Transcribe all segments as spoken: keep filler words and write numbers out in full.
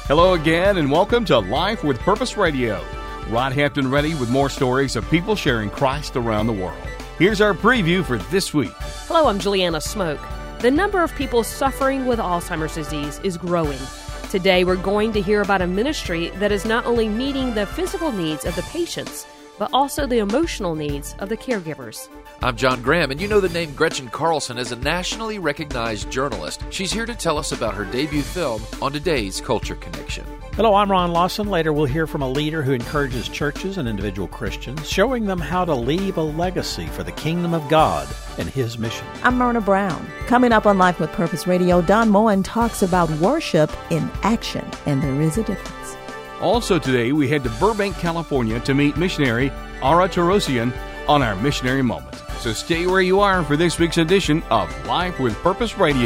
Hello again, and welcome to Life with Purpose Radio. Rod Hampton ready with more stories of people sharing Christ around the world. Here's our preview for this week. Hello, I'm Juliana Smoke. The number of people suffering with Alzheimer's disease is growing. Today, we're going to hear about a ministry that is not only meeting the physical needs of the patients, but also the emotional needs of the caregivers. I'm John Graham, and you know the name Gretchen Carlson as a nationally recognized journalist. She's here to tell us about her debut film on today's Culture Connection. Hello, I'm Ron Lawson. Later we'll hear from a leader who encourages churches and individual Christians, showing them how to leave a legacy for the kingdom of God and His mission. I'm Myrna Brown. Coming up on Life with Purpose Radio, Don Moen talks about worship in action, and there is a difference. Also today, we head to Burbank, California to meet missionary Ara Tarosian on our Missionary Moment. So stay where you are for this week's edition of Life with Purpose Radio.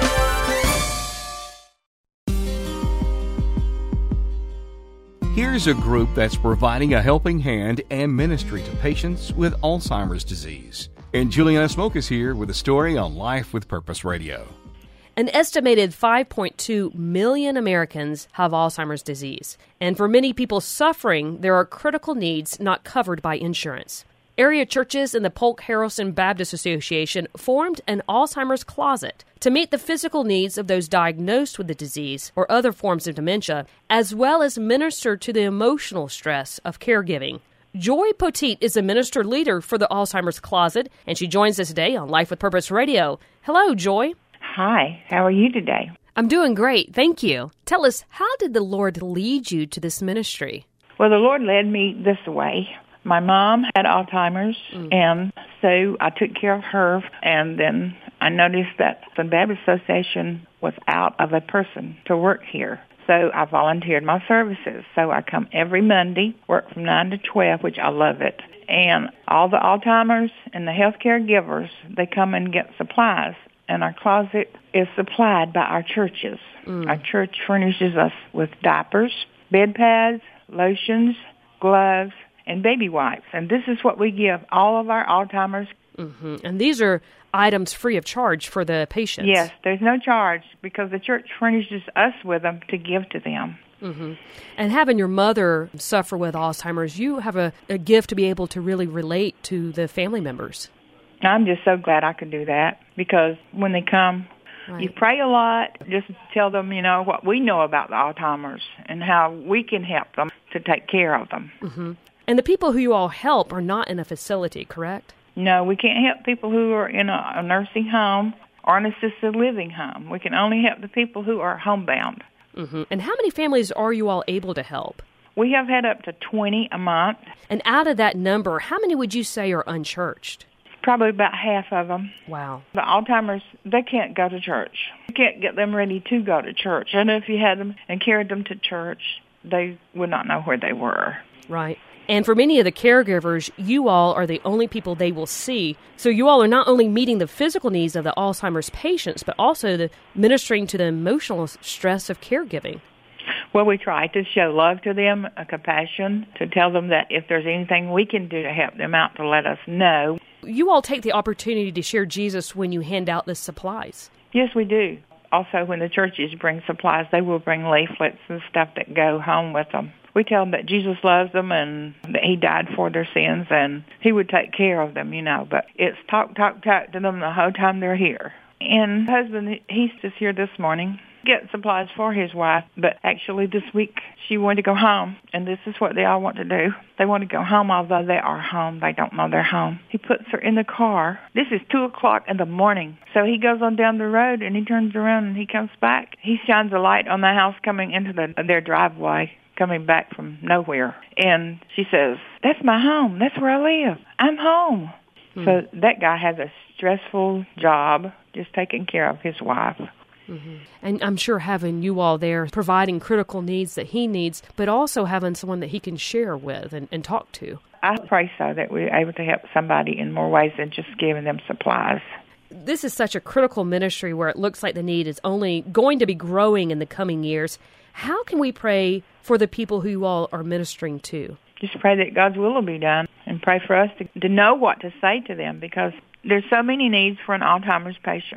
Here's a group that's providing a helping hand and ministry to patients with Alzheimer's disease. And Juliana Smoke is here with a story on Life with Purpose Radio. An estimated five point two million Americans have Alzheimer's disease. And for many people suffering, there are critical needs not covered by insurance. Area churches and the Polk Harrelson Baptist Association formed an Alzheimer's closet to meet the physical needs of those diagnosed with the disease or other forms of dementia, as well as minister to the emotional stress of caregiving. Joy Poteet is a minister leader for the Alzheimer's Closet, and she joins us today on Life with Purpose Radio. Hello, Joy. Hi, how are you today? I'm doing great, thank you. Tell us, how did the Lord lead you to this ministry? Well, the Lord led me this way. My mom had Alzheimer's, mm. and so I took care of her, and then I noticed that the Baptist Association was out of a person to work here. So I volunteered my services. So I come every Monday, work from nine to twelve, which I love it. And all the Alzheimer's and the healthcare givers, they come and get supplies. And our closet is supplied by our churches. Mm. Our church furnishes us with diapers, bed pads, lotions, gloves, and baby wipes. And this is what we give all of our Alzheimer's. Mm-hmm. And these are items free of charge for the patients. Yes, there's no charge because the church furnishes us with them to give to them. Mm-hmm. And having your mother suffer with Alzheimer's, you have a, a gift to be able to really relate to the family members. I'm just so glad I could do that because when they come, right. You pray a lot. Just tell them, you know, what we know about the Alzheimer's and how we can help them to take care of them. Mm-hmm. And the people who you all help are not in a facility, correct? No, we can't help people who are in a, a nursing home or an assisted living home. We can only help the people who are homebound. Mm-hmm. And how many families are you all able to help? We have had up to twenty a month. And out of that number, how many would you say are unchurched? Probably about half of them. Wow. The Alzheimer's, they can't go to church. You can't get them ready to go to church. And if you had them and carried them to church, they would not know where they were. Right. And for many of the caregivers, you all are the only people they will see. So you all are not only meeting the physical needs of the Alzheimer's patients, but also the ministering to the emotional stress of caregiving. Well, we try to show love to them, a compassion, to tell them that if there's anything we can do to help them out, to let us know. You all take the opportunity to share Jesus when you hand out the supplies. Yes, we do. Also, when the churches bring supplies, they will bring leaflets and stuff that go home with them. We tell them that Jesus loves them and that He died for their sins and He would take care of them, you know. But it's talk, talk, talk to them the whole time they're here. And husband, he's just here this morning, get supplies for his wife. But actually this week she wanted to go home. And this is what they all want to do. They want to go home, although they are home. They don't know they're home. He puts her in the car. This is two o'clock in the morning. So he goes on down the road and he turns around and he comes back. He shines a light on the house coming into the, their driveway, coming back from nowhere. And she says, "That's my home. That's where I live. I'm home." Hmm. So that guy has a stressful job just taking care of his wife. Mm-hmm. And I'm sure having you all there providing critical needs that he needs, but also having someone that he can share with and, and talk to. I pray so that we're able to help somebody in more ways than just giving them supplies. This is such a critical ministry where it looks like the need is only going to be growing in the coming years. How can we pray for the people who you all are ministering to? Just pray that God's will will be done and pray for us to, to know what to say to them because there's so many needs for an Alzheimer's patient.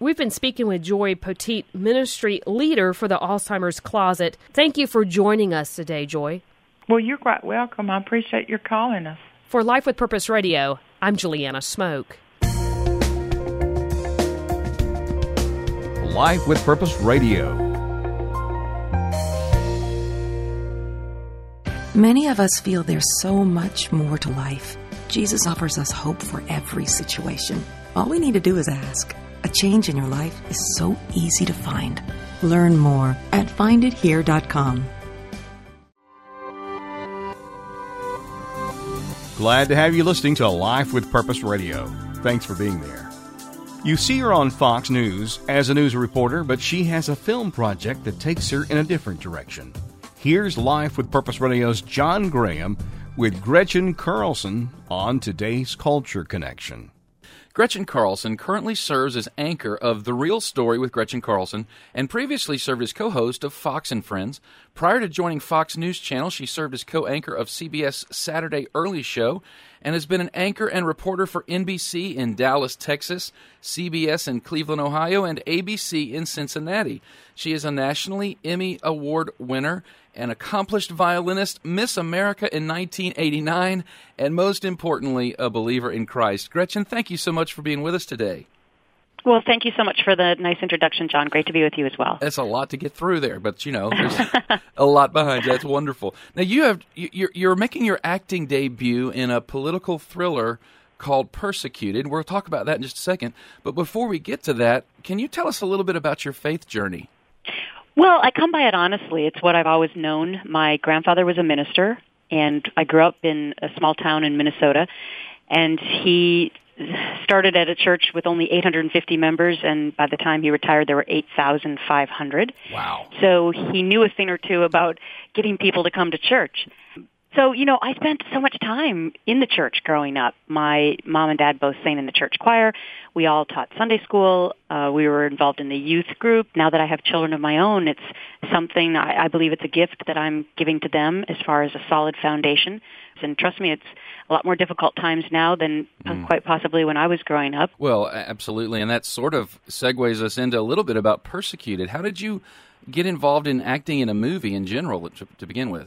We've been speaking with Joy Poteet, ministry leader for the Alzheimer's Closet. Thank you for joining us today, Joy. Well, you're quite welcome. I appreciate your calling us. For Life with Purpose Radio, I'm Juliana Smoke. Life with Purpose Radio. Many of us feel there's so much more to life. Jesus offers us hope for every situation. All we need to do is ask. A change in your life is so easy to find. Learn more at find it here dot com. Glad to have you listening to Life with Purpose Radio. Thanks for being there. You see her on Fox News as a news reporter, but she has a film project that takes her in a different direction. Here's Life with Purpose Radio's John Graham with Gretchen Carlson on today's Culture Connection. Gretchen Carlson currently serves as anchor of The Real Story with Gretchen Carlson and previously served as co-host of Fox and Friends. Prior to joining Fox News Channel, she served as co-anchor of C B S Saturday Early Show and has been an anchor and reporter for N B C in Dallas, Texas, C B S in Cleveland, Ohio, and A B C in Cincinnati. She is a nationally Emmy Award winner, an accomplished violinist, Miss America in nineteen eighty-nine, and most importantly, a believer in Christ. Gretchen, thank you so much for being with us today. Well, thank you so much for the nice introduction, John. Great to be with you as well. That's a lot to get through there, but, you know, there's a lot behind you. That's wonderful. Now, you have, you're, you're making your acting debut in a political thriller called Persecuted. We'll talk about that in just a second. But before we get to that, can you tell us a little bit about your faith journey? Well, I come by it honestly. It's what I've always known. My grandfather was a minister, and I grew up in a small town in Minnesota, and he started at a church with only eight hundred fifty members, and by the time he retired, there were eight thousand five hundred. Wow. So he knew a thing or two about getting people to come to church. So, you know, I spent so much time in the church growing up. My mom and dad both sang in the church choir. We all taught Sunday school. Uh, we were involved in the youth group. Now that I have children of my own, it's something, I, I believe it's a gift that I'm giving to them as far as a solid foundation. And trust me, it's a lot more difficult times now than mm. quite possibly when I was growing up. Well, absolutely. And that sort of segues us into a little bit about Persecuted. How did you get involved in acting in a movie in general to, to begin with?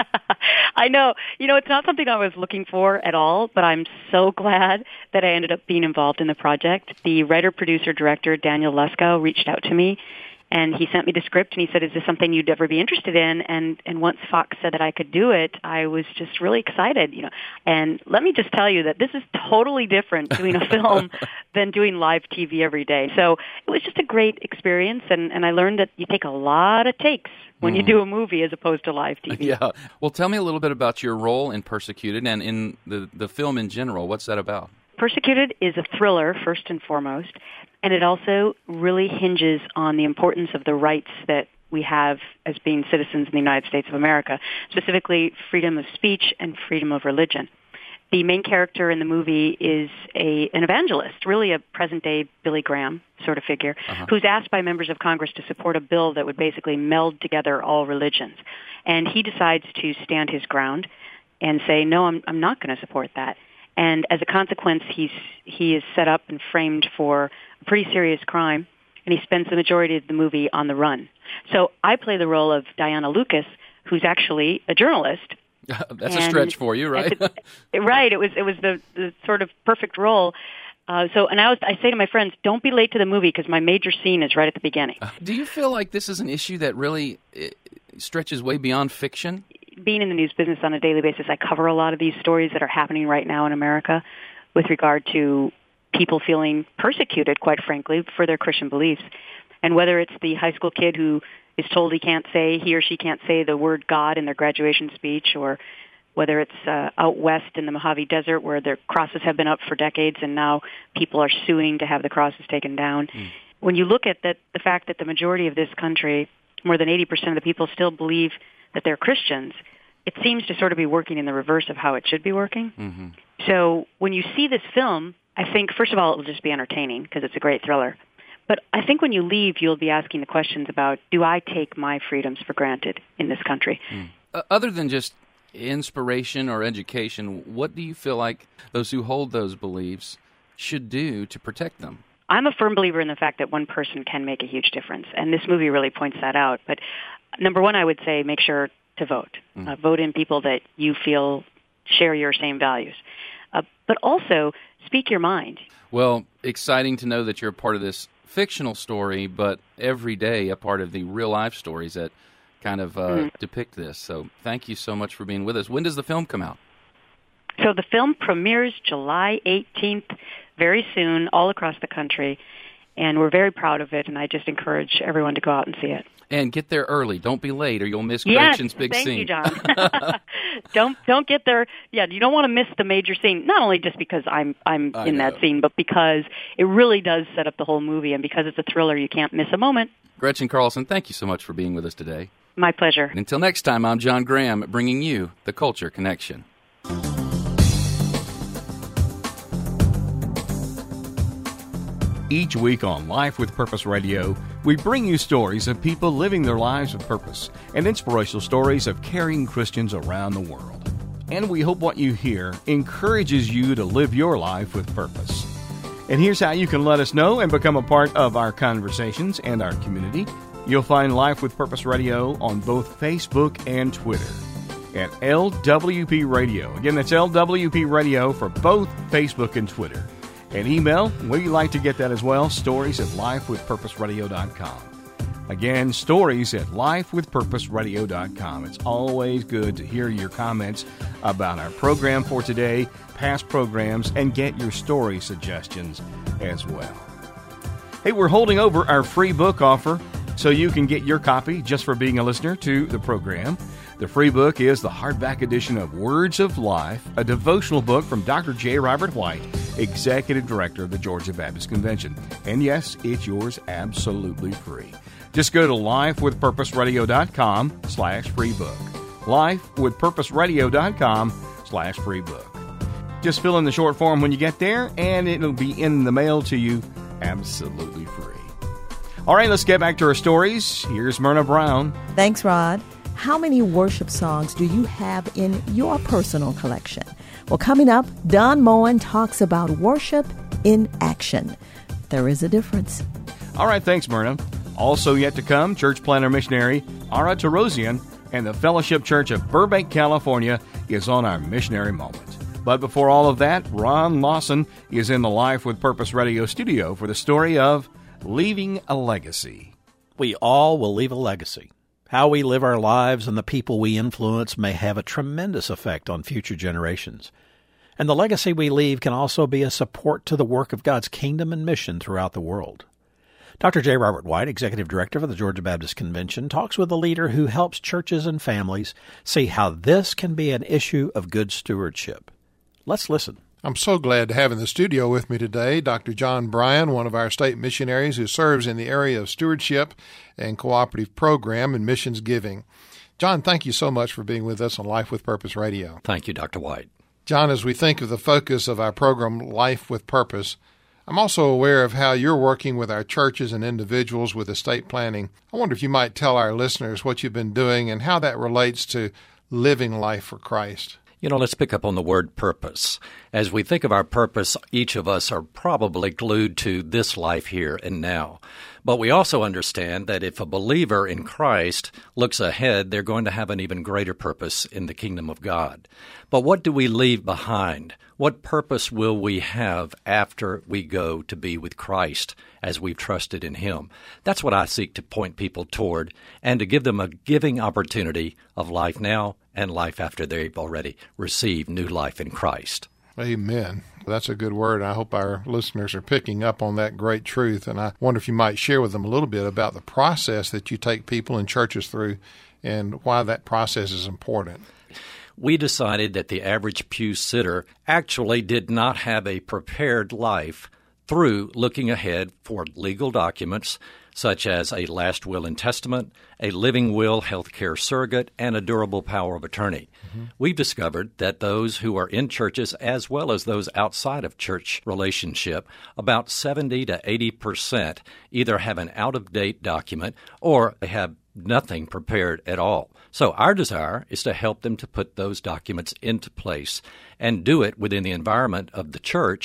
I know. You know, it's not something I was looking for at all, but I'm so glad that I ended up being involved in the project. The writer, producer, director, Daniel Leskow, reached out to me, and he sent me the script, and he said, is this something you'd ever be interested in? And and once Fox said that I could do it, I was just really excited, you know. And let me just tell you that this is totally different doing a film than doing live T V every day. So it was just a great experience, and, and I learned that you take a lot of takes when mm. you do a movie as opposed to live T V. Yeah. Well, tell me a little bit about your role in Persecuted and in the, the film in general. What's that about? Persecuted is a thriller, first and foremost, and it also really hinges on the importance of the rights that we have as being citizens in the United States of America, specifically freedom of speech and freedom of religion. The main character in the movie is a an evangelist, really a present-day Billy Graham sort of figure, uh-huh. who's asked by members of Congress to support a bill that would basically meld together all religions. And he decides to stand his ground and say, no, I'm, I'm not going to support that. And as a consequence, he's he is set up and framed for a pretty serious crime, and he spends the majority of the movie on the run. So I play the role of Diana Lucas, who's actually a journalist. That's and a stretch for you, right? A, right. It was it was the, the sort of perfect role. Uh, so, and I, was, I say to my friends, don't be late to the movie because my major scene is right at the beginning. Uh, do you feel like this is an issue that really uh, stretches way beyond fiction? Being in the news business on a daily basis, I cover a lot of these stories that are happening right now in America with regard to people feeling persecuted, quite frankly, for their Christian beliefs. And whether it's the high school kid who is told he can't say, he or she can't say the word God in their graduation speech, or whether it's uh, out west in the Mojave Desert where their crosses have been up for decades and now people are suing to have the crosses taken down. Mm. When you look at that, the fact that the majority of this country, more than eighty percent of the people still believe that they're Christians, it seems to sort of be working in the reverse of how it should be working. Mm-hmm. So when you see this film, I think, first of all, it will just be entertaining because it's a great thriller. But I think when you leave, you'll be asking the questions about, do I take my freedoms for granted in this country? Mm. Uh, other than just inspiration or education, what do you feel like those who hold those beliefs should do to protect them? I'm a firm believer in the fact that one person can make a huge difference, and this movie really points that out. But number one, I would say make sure to vote. Mm. Uh, vote in people that you feel share your same values. Uh, but also, speak your mind. Well, exciting to know that you're a part of this fictional story, but every day a part of the real-life stories that kind of uh, mm. depict this. So thank you so much for being with us. When does the film come out? So the film premieres July eighteenth, very soon, all across the country, and we're very proud of it, and I just encourage everyone to go out and see it. And get there early. Don't be late, or you'll miss yes, Gretchen's big thank scene. You, John. don't don't get there. Yeah, you don't want to miss the major scene. Not only just because I'm I'm I in know. that scene, but because it really does set up the whole movie, and because it's a thriller, you can't miss a moment. Gretchen Carlson, thank you so much for being with us today. My pleasure. And until next time, I'm John Graham, bringing you the Culture Connection. Each week on Life with Purpose Radio, we bring you stories of people living their lives with purpose and inspirational stories of caring Christians around the world. And we hope what you hear encourages you to live your life with purpose. And here's how you can let us know and become a part of our conversations and our community. You'll find Life with Purpose Radio on both Facebook and Twitter at L W P Radio. Again, that's L W P Radio for both Facebook and Twitter. And email, we'd like to get that as well, stories at life with purpose radio dot com. Again, stories at life with purpose radio dot com. It's always good to hear your comments about our program for today, past programs, and get your story suggestions as well. Hey, we're holding over our free book offer so you can get your copy just for being a listener to the program. The free book is the hardback edition of Words of Life, a devotional book from Doctor J. Robert White, Executive Director of the Georgia Baptist Convention. And yes, it's yours absolutely free. Just go to life with purpose radio dot com slash free book. life with purpose radio dot com slash free book. Just fill in the short form when you get there, and it'll be in the mail to you absolutely free. All right, let's get back to our stories. Here's Myrna Brown. Thanks, Rod. How many worship songs do you have in your personal collection? Well, coming up, Don Moen talks about worship in action. There is a difference. All right, thanks, Myrna. Also yet to come, church planner missionary Ara Tarosian and the Fellowship Church of Burbank, California is on our missionary moment. But before all of that, Ron Lawson is in the Life with Purpose radio studio for the story of Leaving a Legacy. We all will leave a legacy. How we live our lives and the people we influence may have a tremendous effect on future generations. And the legacy we leave can also be a support to the work of God's kingdom and mission throughout the world. Doctor J. Robert White, Executive Director for the Georgia Baptist Convention, talks with a leader who helps churches and families see how this can be an issue of good stewardship. Let's listen. I'm so glad to have in the studio with me today Doctor John Bryan, one of our state missionaries who serves in the area of stewardship and cooperative program and missions giving. John, thank you so much for being with us on Life with Purpose Radio. Thank you, Doctor White. John, as we think of the focus of our program, Life with Purpose, I'm also aware of how you're working with our churches and individuals with estate planning. I wonder if you might tell our listeners what you've been doing and how that relates to living life for Christ. You know, let's pick up on the word purpose. As we think of our purpose, each of us are probably glued to this life here and now. But we also understand that if a believer in Christ looks ahead, they're going to have an even greater purpose in the kingdom of God. But what do we leave behind? What purpose will we have after we go to be with Christ as we've trusted in Him? That's what I seek to point people toward and to give them a giving opportunity of life now and life after they've already received new life in Christ. Amen. That's a good word. I hope our listeners are picking up on that great truth. And I wonder if you might share with them a little bit about the process that you take people and churches through and why that process is important. We decided that the average pew sitter actually did not have a prepared life through looking ahead for legal documents such as a last will and testament, a living will, health care surrogate, and a durable power of attorney. Mm-hmm. We've discovered that those who are in churches as well as those outside of church relationship, about seventy to eighty percent either have an out-of-date document or they have nothing prepared at all. So our desire is to help them to put those documents into place and do it within the environment of the church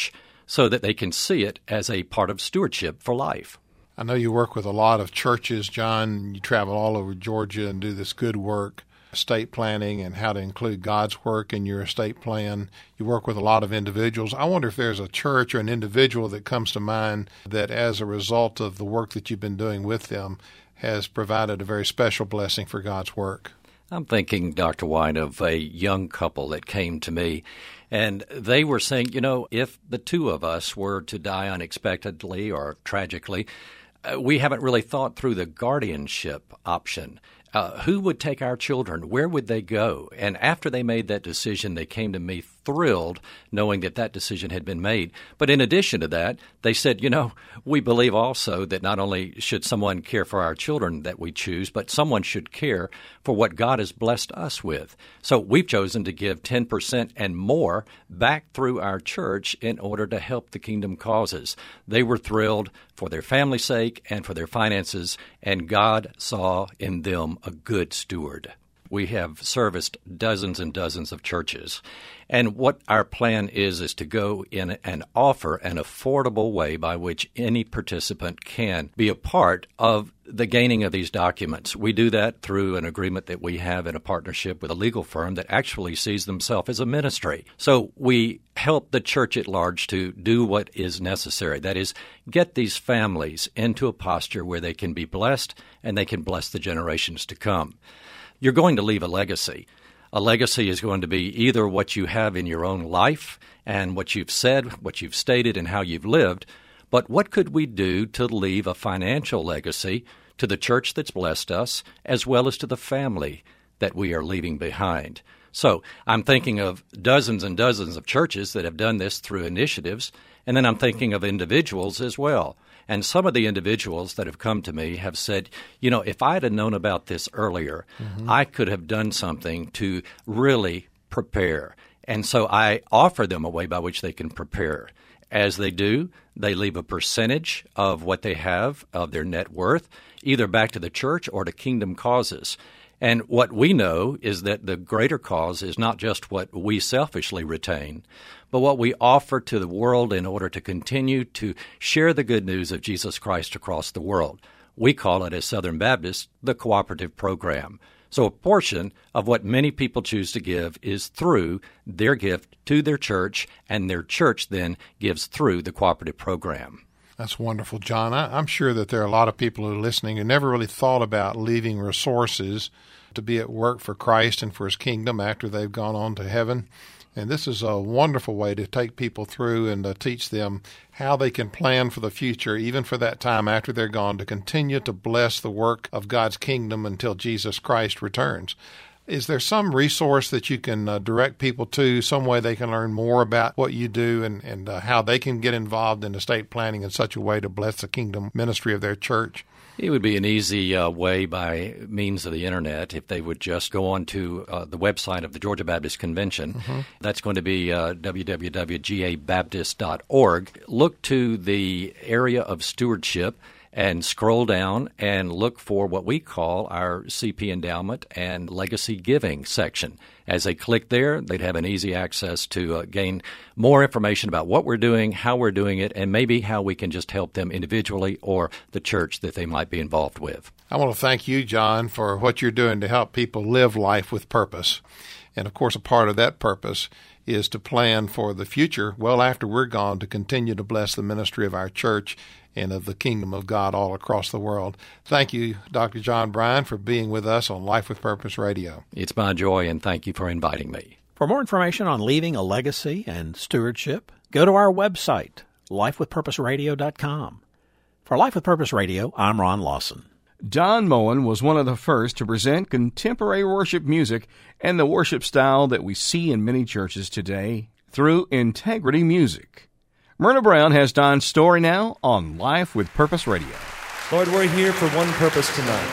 so that they can see it as a part of stewardship for life. I know you work with a lot of churches, John. You travel all over Georgia and do this good work, estate planning and how to include God's work in your estate plan. You work with a lot of individuals. I wonder if there's a church or an individual that comes to mind that as a result of the work that you've been doing with them has provided a very special blessing for God's work. I'm thinking, Doctor White, of a young couple that came to me, and they were saying, you know, if the two of us were to die unexpectedly or tragically, uh, we haven't really thought through the guardianship option. Uh, who would take our children? Where would they go? And after they made that decision, they came to me thrilled knowing that that decision had been made. But in addition to that, they said, you know, we believe also that not only should someone care for our children that we choose, but someone should care for what God has blessed us with. So we've chosen to give ten percent and more back through our church in order to help the kingdom causes. They were thrilled for their family's sake and for their finances, and God saw in them a good steward. We have serviced dozens and dozens of churches. And what our plan is, is to go in and offer an affordable way by which any participant can be a part of the gaining of these documents. We do that through an agreement that we have in a partnership with a legal firm that actually sees themselves as a ministry. So we help the church at large to do what is necessary. That is, get these families into a posture where they can be blessed and they can bless the generations to come. You're going to leave a legacy. A legacy is going to be either what you have in your own life and what you've said, what you've stated, and how you've lived, but what could we do to leave a financial legacy to the church that's blessed us as well as to the family that we are leaving behind? So I'm thinking of dozens and dozens of churches that have done this through initiatives, and then I'm thinking of individuals as well. And some of the individuals that have come to me have said, you know, if I had known about this earlier, mm-hmm. I could have done something to really prepare. And so I offer them a way by which they can prepare. As they do, they leave a percentage of what they have, of their net worth, either back to the church or to kingdom causes. And what we know is that the greater cause is not just what we selfishly retain, but what we offer to the world in order to continue to share the good news of Jesus Christ across the world. We call it, as Southern Baptists, the cooperative program. So a portion of what many people choose to give is through their gift to their church, and their church then gives through the cooperative program. That's wonderful, John. I, I'm sure that there are a lot of people who are listening who never really thought about leaving resources to be at work for Christ and for His kingdom after they've gone on to heaven. And this is a wonderful way to take people through and to teach them how they can plan for the future, even for that time after they're gone, to continue to bless the work of God's kingdom until Jesus Christ returns. Is there some resource that you can uh, direct people to, some way they can learn more about what you do and, and uh, how they can get involved in estate planning in such a way to bless the kingdom ministry of their church? It would be an easy uh, way by means of the Internet if they would just go on to uh, the website of the Georgia Baptist Convention. Mm-hmm. That's going to be uh, w w w dot g a baptist dot org. Look to the area of stewardship and scroll down and look for what we call our C P Endowment and Legacy Giving section. As they click there, they'd have an easy access to uh, gain more information about what we're doing, how we're doing it, and maybe how we can just help them individually or the church that they might be involved with. I want to thank you, John, for what you're doing to help people live life with purpose. And, of course, a part of that purpose is to plan for the future, well after we're gone, to continue to bless the ministry of our church and of the kingdom of God all across the world. Thank you, Doctor John Bryan, for being with us on Life with Purpose Radio. It's my joy, and thank you for inviting me. For more information on leaving a legacy and stewardship, go to our website, life with purpose radio dot com. For Life with Purpose Radio, I'm Ron Lawson. Don Moen was one of the first to present contemporary worship music and the worship style that we see in many churches today through Integrity Music. Myrna Brown has Don's story now on Life with Purpose Radio. Lord, we're here for one purpose tonight,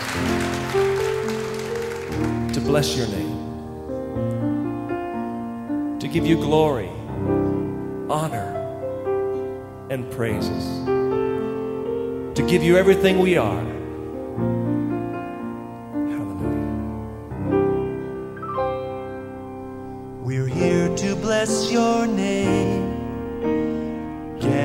to bless your name, to give you glory, honor, and praises, to give you everything we are. We're here to bless your name.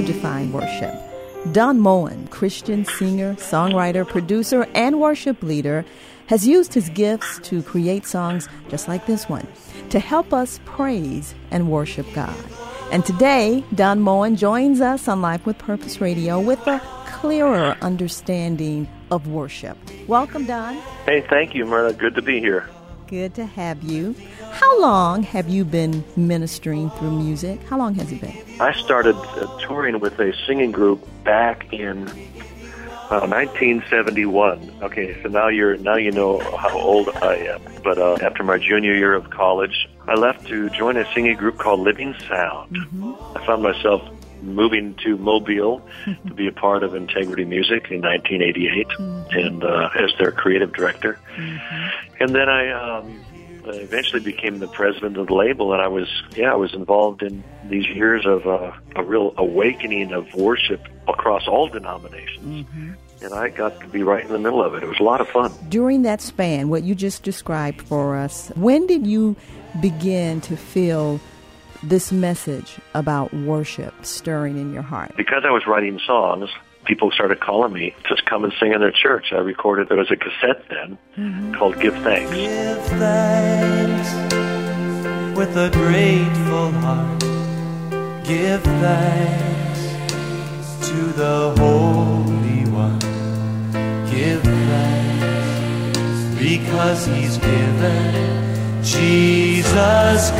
define worship. Don Moen, Christian singer, songwriter, producer, and worship leader, has used his gifts to create songs just like this one to help us praise and worship God. And today, Don Moen joins us on Life with Purpose Radio with a clearer understanding of worship. Welcome, Don. Hey, thank you, Myrna. Good to be here. Good to have you. How long have you been ministering through music? How long has it been? I started uh, touring with a singing group back in uh, nineteen seventy-one. Okay, so now you're now you know how old I am. But uh, after my junior year of college, I left to join a singing group called Living Sound. Mm-hmm. I found myself moving to Mobile to be a part of Integrity Music in nineteen eighty-eight, mm-hmm. and uh, as their creative director. Mm-hmm. And then I um, eventually became the president of the label, and I was, yeah, I was involved in these years of uh, a real awakening of worship across all denominations. Mm-hmm. And I got to be right in the middle of it. It was a lot of fun. During that span, what you just described for us, when did you begin to feel this message about worship stirring in your heart? Because I was writing songs, people started calling me to come and sing in their church. I recorded, there was a cassette then mm-hmm. called Give Thanks. Give thanks with a grateful heart. Give thanks to the Holy One. Give thanks because He's given Jesus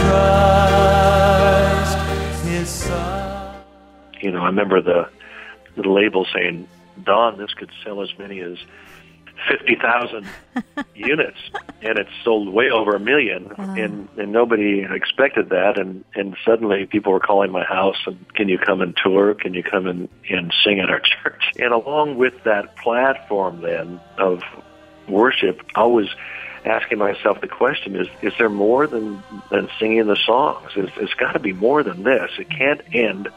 Christ, His Son. You know, I remember the the label saying, Don, this could sell as many as fifty thousand units, and it's sold way over a million, uh-huh. and, and nobody expected that, and, and suddenly people were calling my house, and can you come and tour, can you come and, and sing at our church? And along with that platform then of worship, I was asking myself the question, is is there more than, than singing the songs? It's, it's got to be more than this. It can't end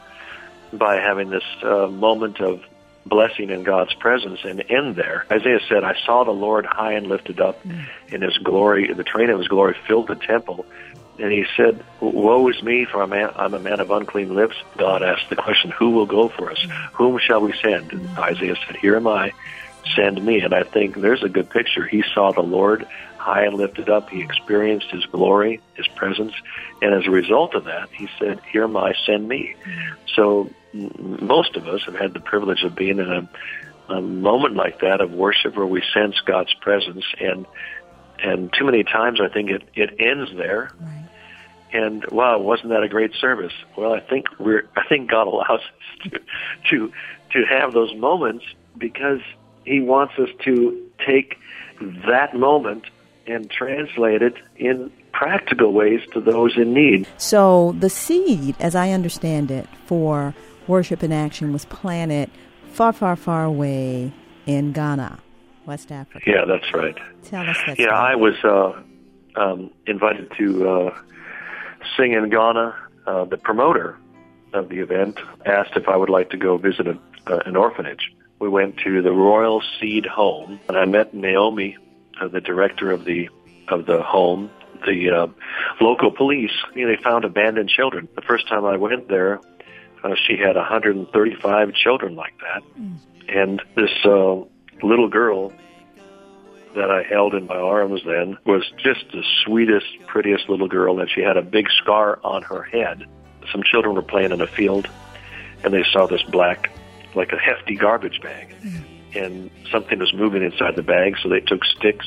by having this uh, moment of blessing in God's presence and end there. Isaiah said, I saw the Lord high and lifted up, mm. in His glory, the train of His glory filled the temple. And He said, woe is me, for I'm a, man, I'm a man of unclean lips. God asked the question, who will go for us? Mm. Whom shall we send? And Isaiah said, here am I, send me. And I think there's a good picture. He saw the Lord high and lifted up. He experienced His glory, His presence. And as a result of that, He said, here am I, send me. Mm. So most of us have had the privilege of being in a, a moment like that of worship where we sense God's presence, and and too many times I think it, it ends there. Right. And wow, wasn't that a great service? Well, I think we're I think God allows us to to to have those moments because He wants us to take that moment and translate it in practical ways to those in need. So the seed, as I understand it, for Worship in Action was planted far, far, far away in Ghana, West Africa. Yeah, that's right. Tell us that Yeah, story. I was uh, um, invited to uh, sing in Ghana. Uh, the promoter of the event asked if I would like to go visit a, uh, an orphanage. We went to the Royal Seed Home, and I met Naomi, uh, the director of the of the home. The uh, local police, you know, they found abandoned children. The first time I went there, Uh, she had one hundred thirty-five children like that. Mm. And this uh, little girl that I held in my arms then was just the sweetest, prettiest little girl, and she had a big scar on her head. Some children were playing in a field, and they saw this black, like a hefty garbage bag. Mm. And something was moving inside the bag, so they took sticks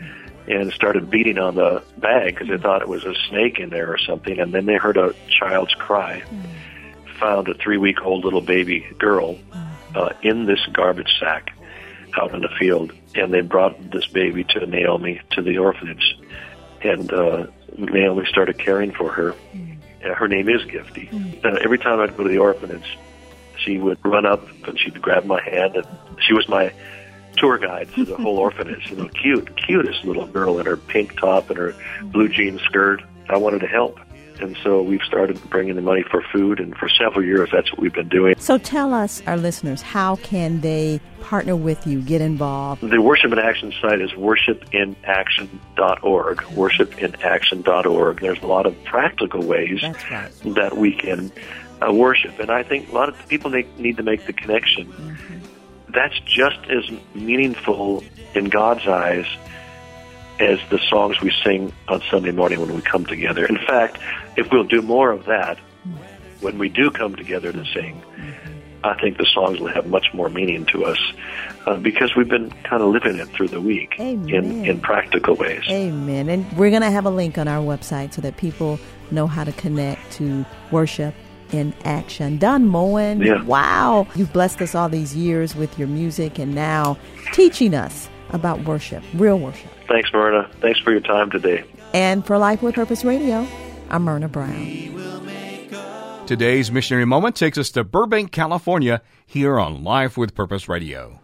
and started beating on the bag because they thought it was a snake in there or something, and then they heard a child's cry. Mm. Found a three-week-old little baby girl uh, in this garbage sack out in the field, and they brought this baby to Naomi, to the orphanage, and uh, Naomi started caring for her. Mm. Uh, her name is Gifty. Mm. And every time I'd go to the orphanage, she would run up and she'd grab my hand, and she was my tour guide to the whole orphanage. You know, cute, cutest little girl in her pink top and her blue jean skirt. I wanted to help. And so we've started bringing the money for food, and for several years that's what we've been doing. So tell us, our listeners, how can they partner with you, get involved? The Worship in Action site is worship in action dot org, worship in action dot org. There's a lot of practical ways That's right. that we can uh, worship. And I think a lot of people need, need to make the connection. Mm-hmm. That's just as meaningful in God's eyes as the songs we sing on Sunday morning when we come together. In fact, if we'll do more of that when we do come together to sing, I think the songs will have much more meaning to us uh, because we've been kind of living it through the week in, in practical ways. Amen. And we're going to have a link on our website so that people know how to connect to worship in action. Don Moen, yeah. Wow. You've blessed us all these years with your music and now teaching us about worship, real worship. Thanks, Myrna. Thanks for your time today. And for Life with Purpose Radio, I'm Myrna Brown. Today's Missionary Moment takes us to Burbank, California, here on Life with Purpose Radio.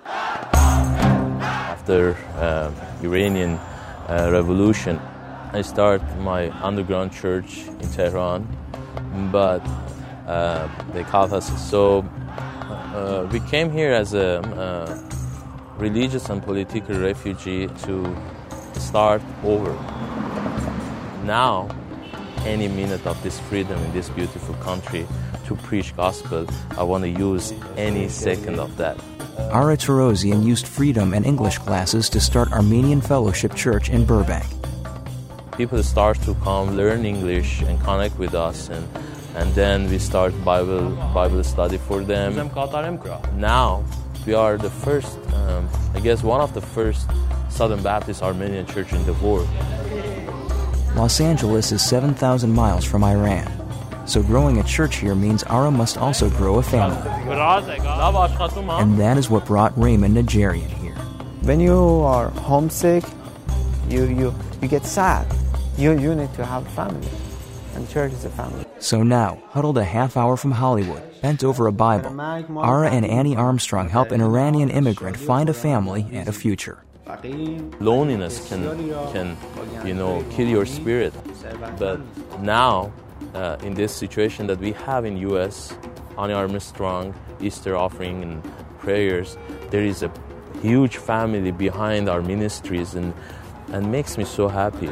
After uh, Iranian uh, Revolution, I started my underground church in Tehran, but uh, they caught us. So uh, we came here as a uh, religious and political refugee to start over. Now, any minute of this freedom in this beautiful country to preach gospel, I want to use any second of that. Ara Torozian used freedom and English classes to start Armenian Fellowship Church in Burbank. People start to come, learn English, and connect with us, and and then we start Bible Bible study for them. Now, we are the first, um, I guess, one of the first Southern Baptist Armenian church in the world. Los Angeles is seven thousand miles from Iran, so growing a church here means Ara must also grow a family. And that is what brought Raymond Najarian here. When you are homesick, you you, you get sad. You, you need to have a family, and church is a family. So now, huddled a half hour from Hollywood, bent over a Bible, Ara and Annie Armstrong help an Iranian immigrant find a family and a future. Loneliness can, can, you know, kill your spirit. But now, uh, in this situation that we have in U S, Annie Armstrong, Easter offering and prayers, there is a huge family behind our ministries, and and makes me so happy.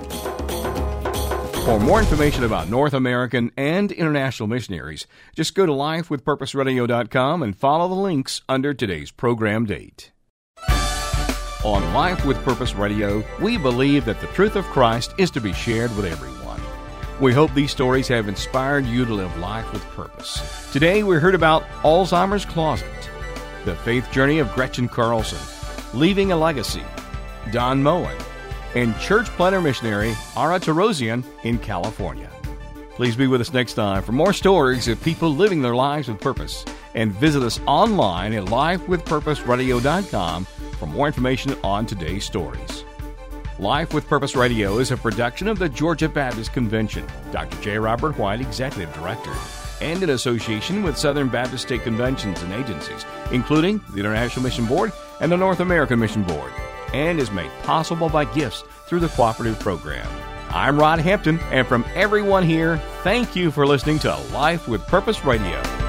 For more information about North American and international missionaries, just go to life with purpose radio dot com and follow the links under today's program date. On Life with Purpose Radio, we believe that the truth of Christ is to be shared with everyone. We hope these stories have inspired you to live life with purpose. Today we heard about Alzheimer's Closet, the faith journey of Gretchen Carlson, leaving a legacy, Don Moen, and church planter missionary Ara Torozian in California. Please be with us next time for more stories of people living their lives with purpose, and visit us online at life with purpose radio dot com for more information on today's stories. Life with Purpose Radio is a production of the Georgia Baptist Convention, Doctor J. Robert White, Executive Director, and in association with Southern Baptist State Conventions and agencies, including the International Mission Board and the North American Mission Board, and is made possible by gifts through the Cooperative Program. I'm Rod Hampton, and from everyone here, thank you for listening to Life with Purpose Radio.